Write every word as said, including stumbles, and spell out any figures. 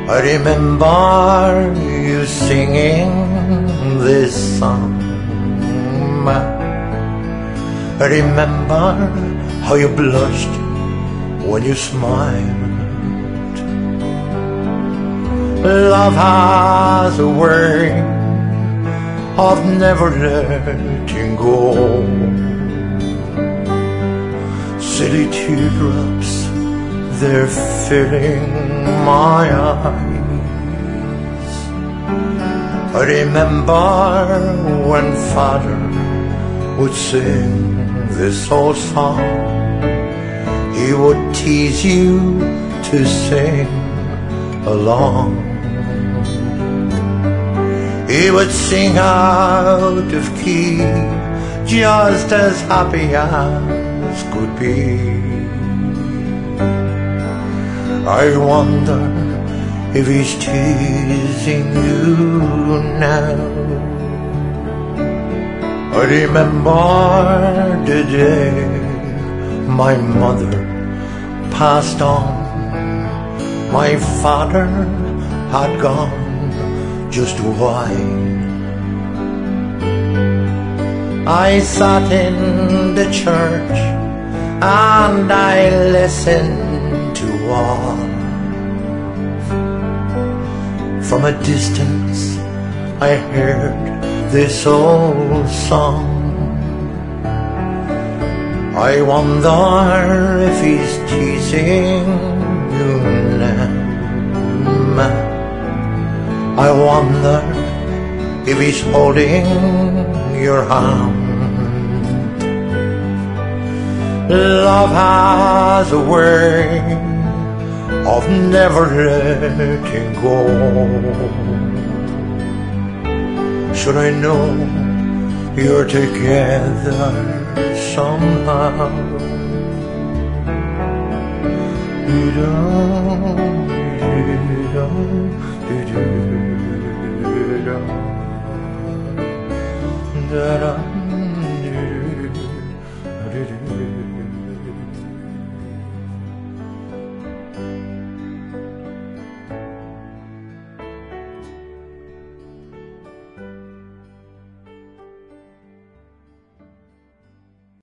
I remember you singing this song. I remember how you blushed when you smiled. Love has a way of never letting go. Silly teardrops, they're filling my eyes. I remember when Father would sing this old song. He would tease you to sing along. He would sing out of key, just as happy as could be. I wonder if he's teasing you now. I remember the day my mother passed on. My father had gone just wide. I sat in the church and I listened to all. From a distance I heard this old song. I wonder if he's teasing you now. I wonder if he's holding your hand. Love has a way of never letting go. Should I know you're together somehow? Da-da.